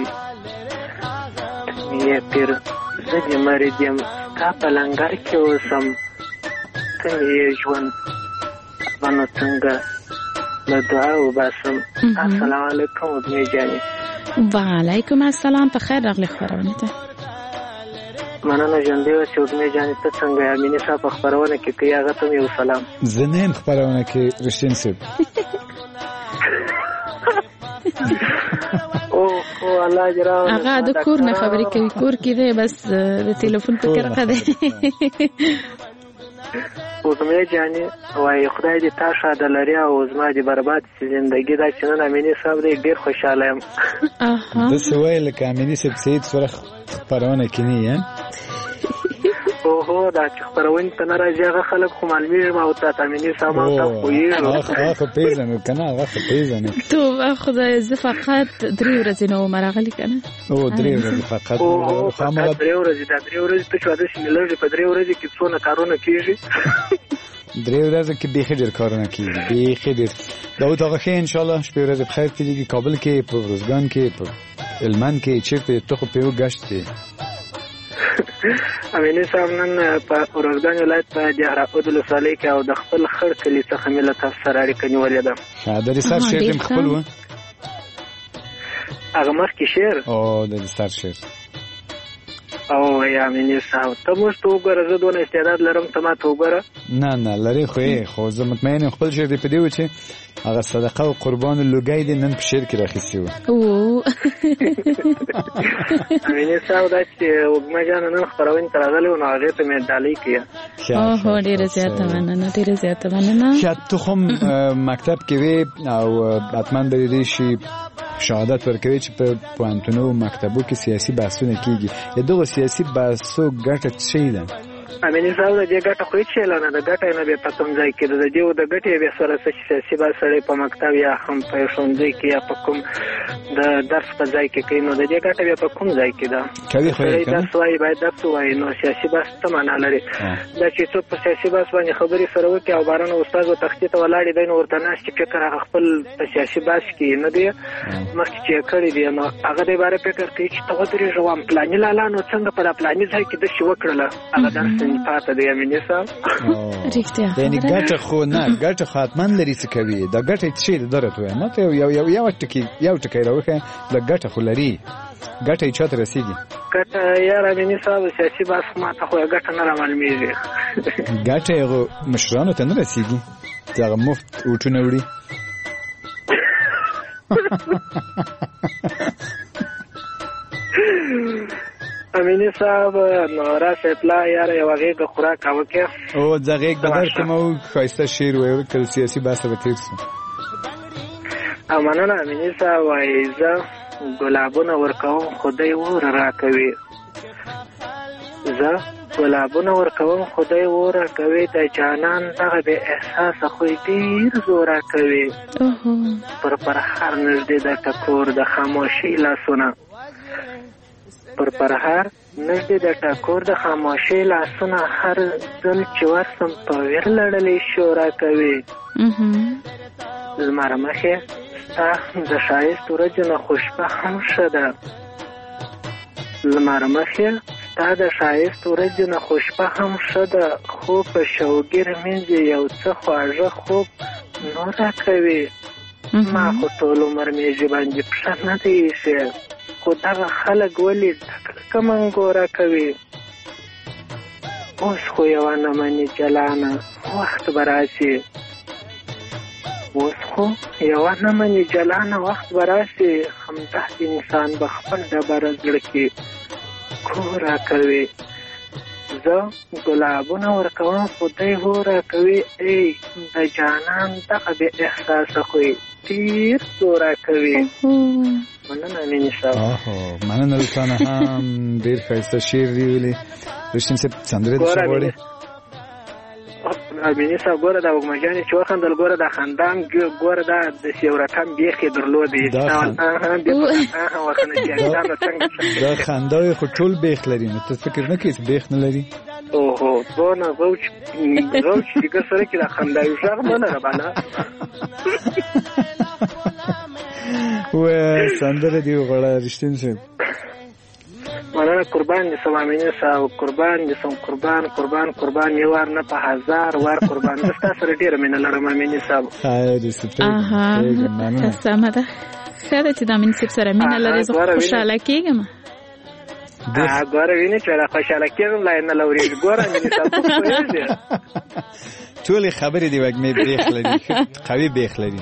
L: یې پیر زه دې مرید یم ستا په لنګر کې اوسم ته یې ژوند بنو څنګه له دعا وباسم. السلام علیکم وږمې جانې.
D: وعلیکم السلام. په خیر راغلی خپرونې ته.
L: مننه ژوندی اوسې وږمې جانې. ته څنګه یې؟ امینې صاحب په خپرونه کې که یې هغه ته هم یو سلام.
F: زه نه یم خپرونه کې رښتین صاحب.
L: الله جرام
D: هغه د کور نه خبرې کوي. کور کې دی بس د تلیفون په کرقه دی.
L: وږمې جانې وایي خدای دې تا شاده لري او زما دې برباد شي زندګي. دا چې نن امینې صاحب دی ډېر خوشحاله یم.
F: داسې وایي لکه امینې صاحب سید سره خپرونه کې نه یې.
L: اوهو دا چې خپرونې ته نه راځي هغه خلک خو معلومېږي ما او تا امینې صاحب او تا پوهېږو.
F: هغه خو پېژنو که نه هغه خو پېژنو.
D: توبه خدای زه فقط 3 ورځې نه وم راغلی که نه.
F: 3 ورځې فقط.
L: اوهو فقط 3 ورځې. دا 3 ورځې ته چې واده شي لږې په 3 ورځې کې څونه کارونه کېږي.
F: 3 ورځې کې بیخي ډېر کارونه کېږي. بیخي ډېر. داود آقا ښه انشاءالله شپې ورځې بخیر تېرېږي. کابل کې په روزګان کې په هلمند کې چېرته ته خو پې وګشتې؟
L: امینې صاحب نن په روزګان ولایت په دهراود ولسوالۍ کې او د خپل خړ کلي څخه مې له تاسو سره اړیکه نیولې ده.
F: د دسار شعر دې خپل و؟
L: هغه مخکې شعر
F: او د دسار شعر
L: او یا امینې صاحب ته موږ ته وګوره. زه دونه استعداد لرم ته ما ته وګوره.
F: نه لرې خو زه مطمئن یم خپل شعر دې په دې و چې هغه صدقه او قربان لوګی دې نن په شعر کې راخیستې و.
L: امینې صاحب دا چې وږمه جانه نن خپرونې ته راغلی و نو هغې ته مې ډالۍ کړه.
D: اوهو ډېره زیاته مننه. ډېره زیاته مننه.
F: شاید تو خو مکتب کې وې او حتما به دې شي شهادت ورکوي چې په پوهنتونو مکتبو کې سیاسي بحثونه کېږي. د دغو سیاسي بحثو ګټه څه ده؟
L: امینې صاحب د دې ګټه خو هېڅ شی نه ده. ګټه یې نه بیا په کوم ځای کې ده. د دې د ګټې بیا سره څه چې سیاسي بحث سړی په مکتب یا هم په ښوونځي کې یا په کوم د درس په ځای کې کوي نو د دې ګټه بیا په کوم ځای کې ده؟ سړی درس وایي باید درس ووایي نو سیاسي بحث څه معنا لري؟ دا چې څوک په سیاسي بحث باندې خبرې سره وکړي او بارانه استاد و تختې ته ولاړې دی نو ورته ناست چې فکر هغه خپل په سیاسي بحث کې نه دی مخکې چې یې کړی دی نو هغه د باره فکر کوي چې ته ودرېږه وام پلاني لالا نو څنګه په دا پلاني ځای کې داسې وکړله هغه درس پاته دی. امینې صاحب
F: یعنې ګټه خو نه ګټه خو حتما لري څه کوي. دا ګټه څه ده درته وایم ما ته یو ټکی راوښیه. دا ګټه خو لري. ګټه یې چا ته رسېږي؟
L: ګټه یار امینې صاحب سیاسي بحث ما ته خو ګټه نه رامعلومېږي.
F: ګټه یې مشرانو ته نه رسېږي چې هغه مفت اوټونه وړي.
L: امینې صاحب نو راسه اطلاع یاره یو غېږه خوراک وکړه.
F: او زه غېږ به درکړم او ښایسته شعر ویل که سیاسي بحث به تېر شو.
L: مننه امینې صاحب وایي زه ګلابونه ورکوم خدای اور راکوي. زه ګلابونه ورکوم خدای اور راکوي. د جانان دغه بې احساسه خوی ډېر زور راکوي. پر هر نږدې د ټکور د خاموشۍ لاسونه پر هر نږدې د ټکور د خاموشۍ لاسونه هر ځل چې ورسم په ویر لړلې شورا کوي. لمر مخې ستا د ښایست ورځې نه خوشبه هم ښه ده. لمر مخې ستا د ښایست ورځې نه خوشبه هم ښه ده. خو په شوګیر مینځې یو څه خواږه خوب نور راکوي. ما خو ټول عمر مېږې باندې پښه نه دی ایښې خو دغه خلک ولې ډکه منګوره کوي. اوس خو یوه نه مني جلانه وخت به راشي. اوس خو یوه نه مني جلانه وخت به راشي. همداسې انسان به خپل ډبره زړه کې کور راکوي. زه ګلابونه ورکوم خدای هو راکوي. ای د جانان دغه بې احساسه خوی ډېر زور راکوي. مننه امینې صاحب.
F: مننه له تا نه هم ډېر ښایسته شعر دی ویلې. رښتین صاحب سندرې د څه غواړې؟
L: امینې صاحب ګوره دا وږمه جانې چې وخندل ګوره دا خندان ګوره دا داسې یو رقم بیخ یې درلودی.
F: دا خندا یې خو ټول بیخ لري نو ته فکر نه کوې چې بیخ نه لري؟
L: اوهو دونه غوچ چې سره کې د خندایو ژغ نه بالا
F: و سندره دی غړا رښتین شه
L: مننه قربان دي سلامینه ساو قربان دي سم قربان یو ور نه په هزار ور قربان د تاسو سره ډیره مینه لرم مینه ساو
F: خیر ستړي
D: مننه سمه ده خیر چې د مینه سره مینه لري زه خوشاله کېږم
L: غواره ویني چې را خوشاله کېږم لا نه لوري ګوره مینه ساو
F: ټولې خبرې دی وګ مې بیخ لري قوي بیخ لري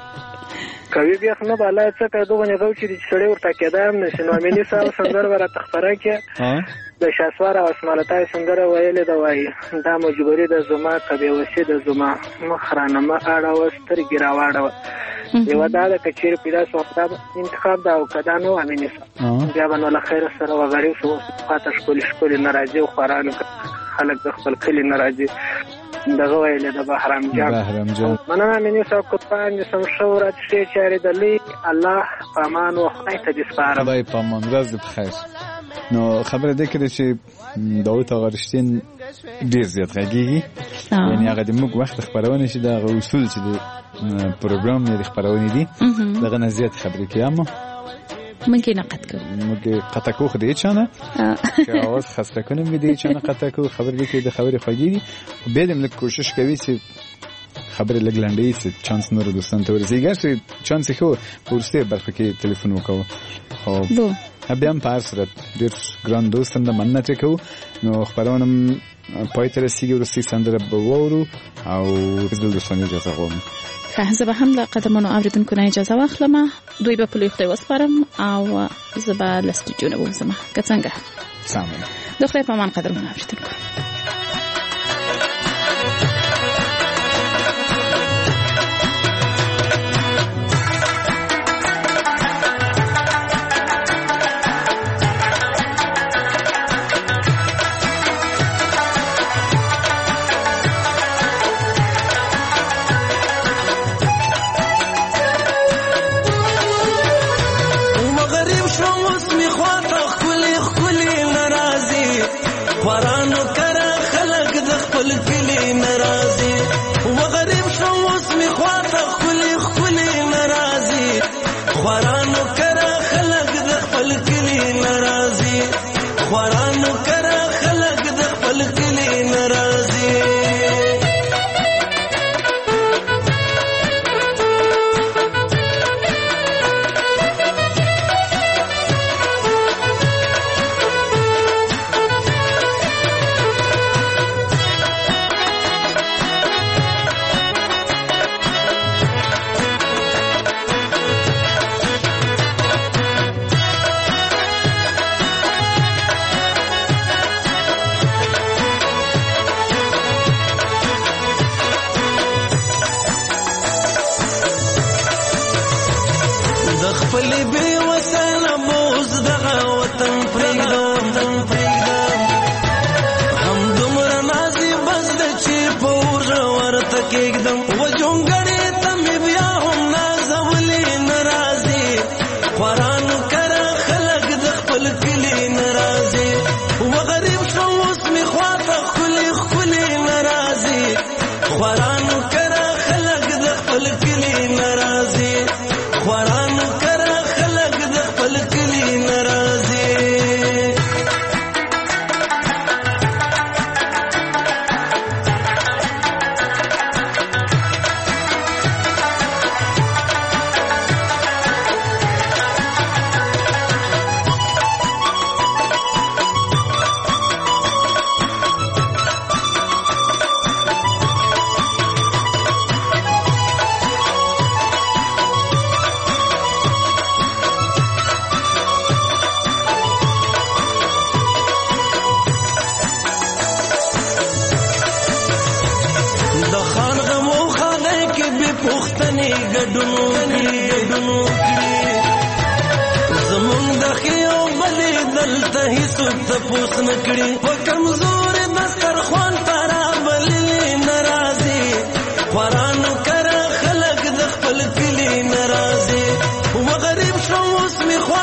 L: کوي بیا نه بالا څه کړه دوه نه غوچې چې سړی ورته کېدام نشي نو مینه ساو سندره ورته تخفره کې د شاسوار او اسمالتای سندره ویلې دا وایي دا مجبوري د زما کبه وسی د زما مخرانه ما اړه وسترګی راوړه یو دا د کچیر پیدا سوخته انتخاب دا او کدا نو امینه بیا باندې له خیر سره وغړی شو فاته شکول ناراضي او خورانه خلک د خپل کلی ناراضي دغه ویلې د بهرام جان مننه مینه سو قربان سم شورت شي چاري دلی الله پامان او خدای ته دې سپارم
F: خدای پامان ورځ په خیر نو خبره ده کړي چې داوود غرشتین ډیر زیات غږیږي یعنی هغه د موږ وخت خبرونه شي د اصول چې د پروګرام نه خبرونه دي دغه نه زیات خبرې کوي اما
D: ممکن
F: قطع کو خدای چانه که آواز خسته کنم میدی چانه قطع کو خبر دی د خبرې خوږی او بدیم لک کوشش کوي چې خبرې لګلندې چې چانس نور دوستان ته ورسیږي چې چانس خو ورسته برخه کې ټلیفون وکاو او بیا هم په سره ډیر ګران دوستان د مننه کو نو خبرونم پای تر رسیدي ورسته سندره به وورو او زل دوستان اجازه غواړم
D: زه به هم د قدمونو اوریدونکو نه اجازه واخلم دوی به په لوی خدای وسپارم او زه به له سټوډیو نه وځم که څنګه
F: سلام
D: د خدای په امان قدرمنو اوریدونکو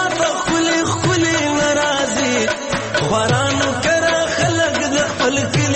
O: خورانو کرا خلق د خپل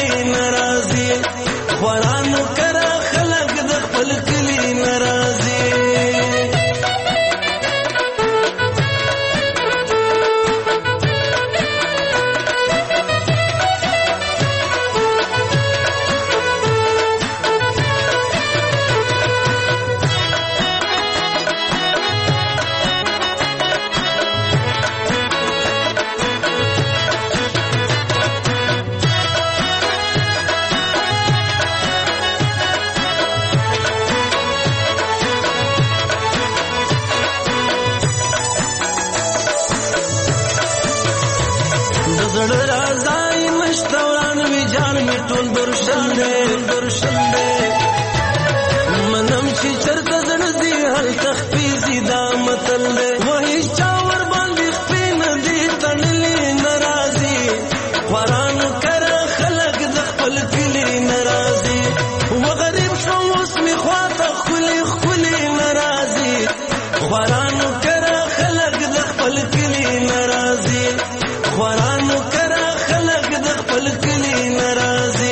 H: ټول درشل دی منم چې چرته زړه دی هل تخفیزي دا متل دی وهي چا ور باندې خپې نه دي تړلې ناراضي خوارانو کرا خلق د خپل کلي ناراضي وغریب شو اوس می خواته خولي ناراضي خوارانو کرا خلق د خپل کلي ناراضي خوارانو کرا خلق د خپل کلي ناراضي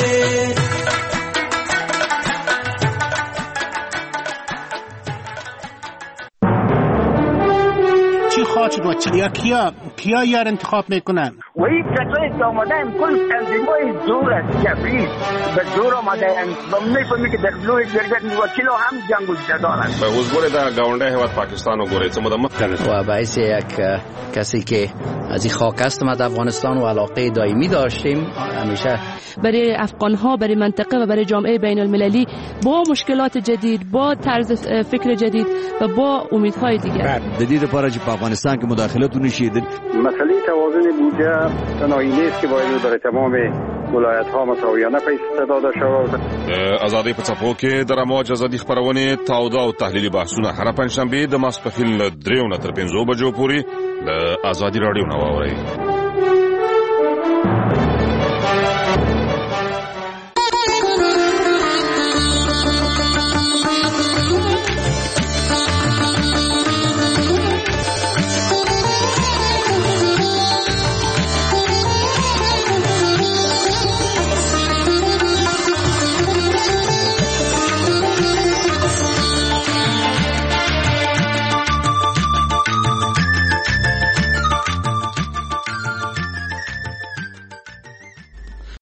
O: خواهد و کیا یار انتخاب میکنن؟
P: و این کسایی که آمدن کل تنظیمای زور است جبری به زور آمدن و میفهمی که در بلوی جرگت وکیل هم جنگ و جدال است
B: اوس ګوره دا گاونډی هیواد پاکستان وګورئ څه موده مخکې
Q: و باعث یک کسی که از این خاک است ما در افغانستان و علاقه دائمی داشتیم همیشه
R: برای افغان‌ها برای منطقه و برای جامعه بین المللی با مشکلات جدید با طرز فکر جدید و با امیدهای دیگر
S: جدید لپاره چې په افغانستان کې مداخلت ونشي
T: مسئله توازن بودجه تنهایی نیست که باید برای تمام ولایت‌ها مساویانه پیسې داده شود
U: ازادي په څپو کې د رموج ازادي خبرونه تاوده او تحلیلي بحثونه هر پنځشنبه د ماسپښین 3 تر 5 بجو پورې د ازادي رادیو نو اوري